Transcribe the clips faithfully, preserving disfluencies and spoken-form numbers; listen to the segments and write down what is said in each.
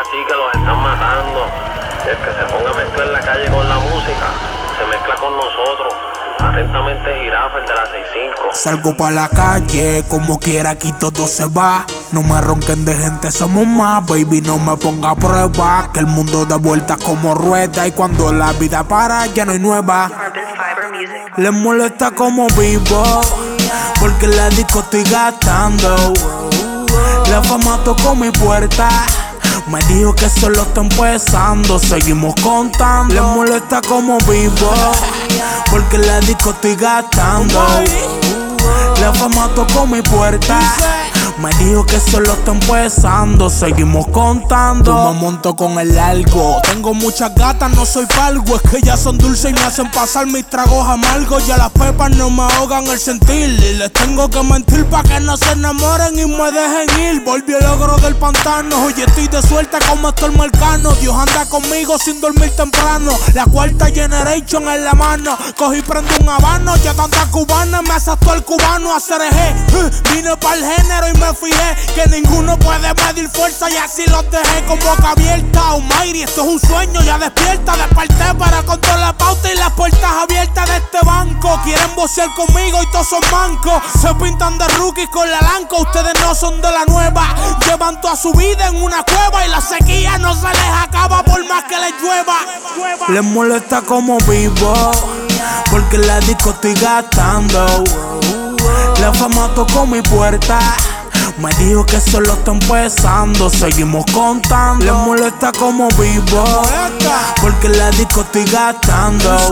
aquí que los están matando. El que se ponga a mezclar la calle con la música, se mezcla con nosotros. Atentamente, Jirafa, el de la seis cinco. Salgo pa' la calle, como quiera aquí todo se va. No me ronquen de gente, somos más. Baby, no me ponga a prueba, que el mundo da vueltas como rueda. Y cuando la vida para, ya no hay nueva. Les molesta como vivo, porque en la disco estoy gastando. La fama tocó mi puerta, me dijo que solo está empezando. Seguimos contando. Les molesta como vivo, porque en la disco estoy gastando. La fama tocó mi puerta, me dijo que solo está empezando. Seguimos contando. Yo me monto con el largo. Tengo muchas gatas, no soy falgo. Es que ellas son dulces y me hacen pasar mis tragos amargos. Ya las pepas no me ahogan el sentir, y les tengo que mentir pa' que no se enamoren y me dejen ir. Volví el ogro del pantano. Oye, estoy de suerte como estoy marcano. Dios anda conmigo sin dormir temprano. La cuarta generation en la mano. Cogí prendo un habano. Ya tanta cubana me asustó el cubano a hacer eje. Vine pa'l género y me fijé que ninguno puede medir fuerza, y así los dejé con boca abierta. Almighty, esto es un sueño, ya despierta. Desperté para con toda la pauta y las puertas abiertas de este banco. Quieren vocear conmigo y todos son mancos. Se pintan de rookies con la lanca. Ustedes no son de la nueva. Llevan toda su vida en una cueva y la sequía no se les acaba por más que les llueva. Les molesta como vivo, porque en la disco estoy gastando. La fama tocó mi puerta, me dijo que solo está empezando. Seguimos contando. Les molesta como vivo, porque en la disco estoy gastando.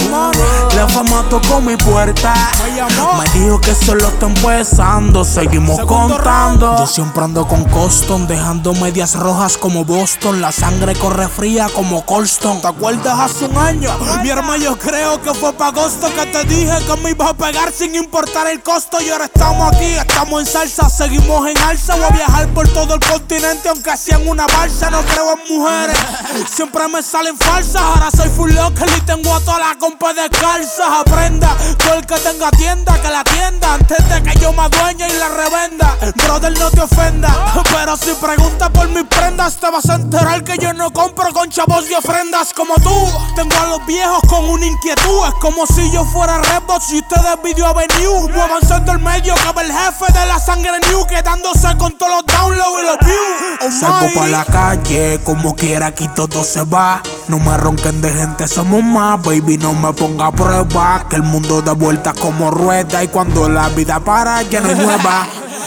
La fama tocó mi puerta, me dijo que solo está empezando. Seguimos contando. Yo siempre ando con Coston, dejando medias rojas como Boston. La sangre corre fría como Colston. ¿Te acuerdas hace un año? Mi hermano, yo creo que fue pa' agosto que te dije que me ibas a pegar sin importar el costo. Y ahora estamos aquí, estamos en salsa, seguimos en alza. Voy a viajar por todo el continente aunque sea en una balsa. No creo en mujeres, siempre me salen falsas. Ahora soy full local y tengo a toda la compa descalzas. Aprenda, todo el que tenga tienda, que la tienda antes de que yo me adueñe y la revenda. Brother, no te ofenda, pero si preguntas por mis prendas te vas a enterar que yo no compro con chavos y ofrendas como tú. Tengo a los viejos con una inquietud. Es como si yo fuera Redbox y ustedes Video Avenue. Muévanse del medio que ve el jefe de la sangre new, quedándose con todos los downloads y los views. Salgo pa' la calle, como quiera aquí todo se va. No me ronquen de gente, somos más. Baby, no me ponga a prueba, que el mundo da vueltas como rueda. Y cuando la vida para, ya no es nueva.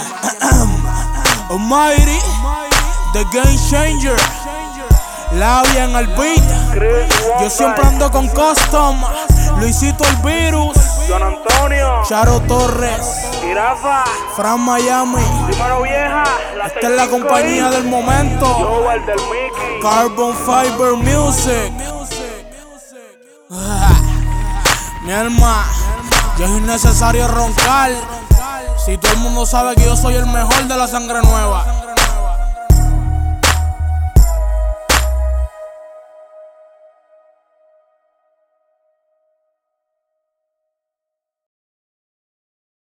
Almighty, The Game Changer, Labia en el beat. Yo siempre ando con Custom, Luisito el Virus, Don Antonio, Charo Torres, Jirafa, Fran Miami. Dímelo vieja, la Esta es la compañía del momento. Yo, el del Mickey. Carbon Fiber Music. Mi alma, ya es innecesario roncar. Si todo el mundo sabe que yo soy el mejor de la sangre nueva.